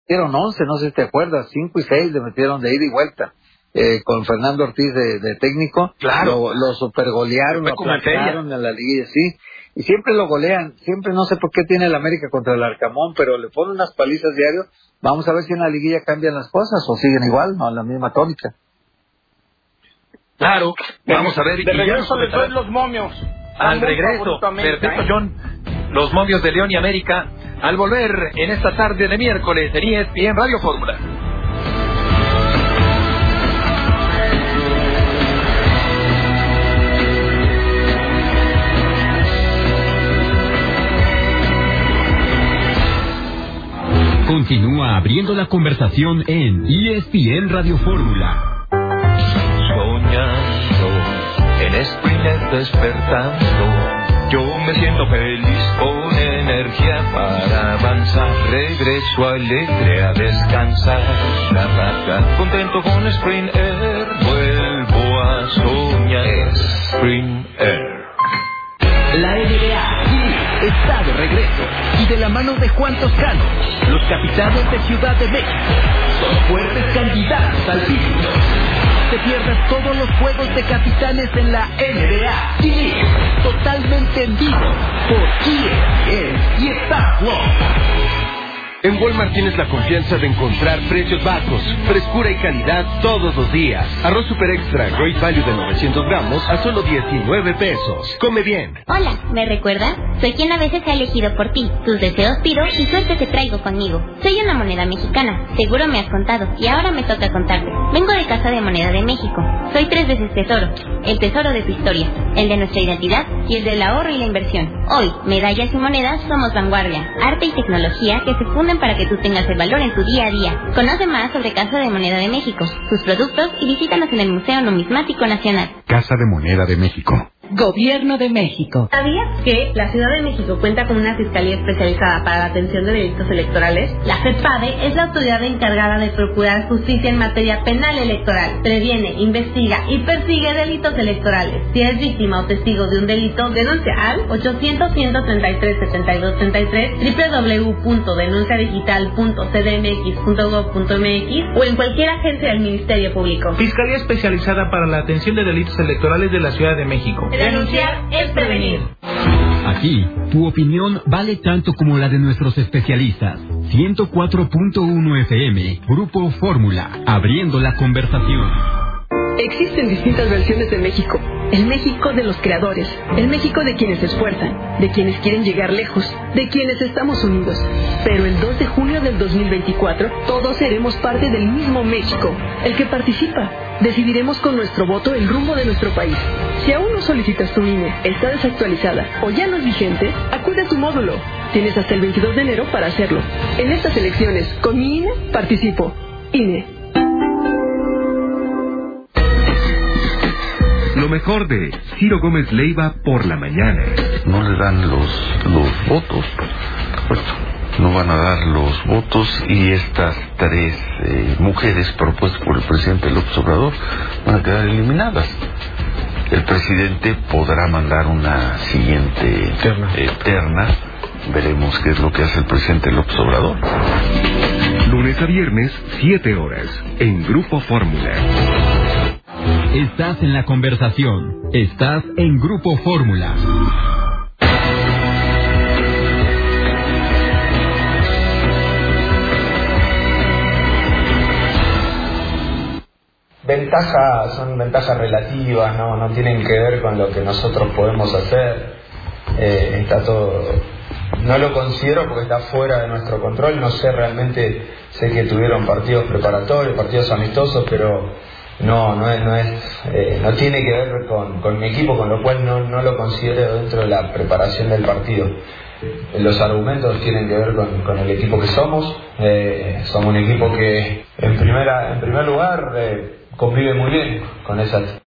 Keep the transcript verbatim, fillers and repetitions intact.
metieron once, no sé si te acuerdas, cinco y seis le metieron de ida y vuelta. Eh, con Fernando Ortiz de, de técnico, claro. lo, lo supergolearon, lo aplastaron en la liguilla, sí, y siempre lo golean, siempre no sé por qué tiene el América contra el Arcamón, pero le ponen unas palizas diario. Vamos a ver si en la liguilla cambian las cosas o siguen igual, no, la misma tónica. Claro, vamos a ver. De regreso les doy los momios. Al regreso, perfecto, John. Los momios de León y América, al volver en esta tarde de miércoles en E S P N Radio Fórmula. Continúa abriendo la conversación en E S P N Radio Fórmula. Soñando, en Sprint despertando, yo me siento feliz con energía para avanzar. Regreso alegre a descansar, la vaca, contento con Sprint Air, vuelvo a soñar. Sprint Air. La N B A está de regreso y de la mano de Juan Toscano, los capitanes de Ciudad de México son fuertes candidatos al título. Te pierdas todos los juegos de capitanes en la N B A G, totalmente en vivo por E S P N y Star Plus. En Walmart tienes la confianza de encontrar precios bajos, frescura y calidad todos los días. Arroz Super Extra Great Value de novecientos gramos a solo diecinueve pesos. Come bien. Hola, ¿me recuerdas? Soy quien a veces ha elegido por ti. Tus deseos pido y suerte te traigo conmigo. Soy una moneda mexicana, seguro me has contado, y ahora me toca contarte. Vengo de Casa de Moneda de México. Soy tres veces tesoro, el tesoro de tu historia, el de nuestra identidad y el del ahorro y la inversión. Hoy, medallas y monedas somos vanguardia, arte y tecnología que se funden para que tú tengas el valor en tu día a día. Conoce más sobre Casa de Moneda de México, sus productos y visítanos en el Museo Numismático Nacional. Casa de Moneda de México. Gobierno de México. ¿Sabías que la Ciudad de México cuenta con una fiscalía especializada para la atención de delitos electorales? La FEPADE es la autoridad encargada de procurar justicia en materia penal electoral. Previene, investiga y persigue delitos electorales. Si eres víctima o testigo de un delito, denuncia al ochocientos, ciento treinta y tres, setenta y dos treinta y tres, doble u doble u doble u punto denuncia digital punto c d m x punto gob punto m x o en cualquier agencia del Ministerio Público. Fiscalía especializada para la atención de delitos electorales de la Ciudad de México. Denunciar es prevenir. Aquí, tu opinión vale tanto como la de nuestros especialistas. ciento cuatro punto uno F M, Grupo Fórmula, abriendo la conversación. Existen distintas versiones de México. El México de los creadores, el México de quienes se esfuerzan, de quienes quieren llegar lejos, de quienes estamos unidos. Pero el dos de junio del dos mil veinticuatro, todos seremos parte del mismo México, el que participa. Decidiremos con nuestro voto el rumbo de nuestro país. Si aún no solicitas tu I N E, está desactualizada o ya no es vigente, acude a tu módulo. Tienes hasta el veintidós de enero para hacerlo. En estas elecciones, con mi I N E, participo. I N E. Lo mejor de Ciro Gómez Leiva por la mañana. No le dan los, los votos, pues, no van a dar los votos y estas tres eh, mujeres propuestas por el presidente López Obrador van a quedar eliminadas. El presidente podrá mandar una siguiente terna. Eh, terna. Veremos qué es lo que hace el presidente López Obrador. Lunes a viernes, siete horas, en Grupo Fórmula. Estás en la conversación. Estás en Grupo Fórmula. Ventajas son ventajas relativas, no, no tienen que ver con lo que nosotros podemos hacer. Eh, está todo, no lo considero porque está fuera de nuestro control. No sé realmente, sé que tuvieron partidos preparatorios, partidos amistosos, pero no, no es, no es, eh, no tiene que ver con, con mi equipo, con lo cual no, no lo considero dentro de la preparación del partido. Los argumentos tienen que ver con, con el equipo que somos. Eh, somos un equipo que en primera, en primer lugar, eh, convive muy bien con esas